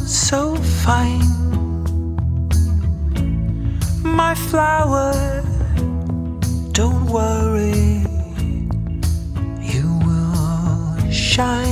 so fine. My flower, don't worry, you will shine.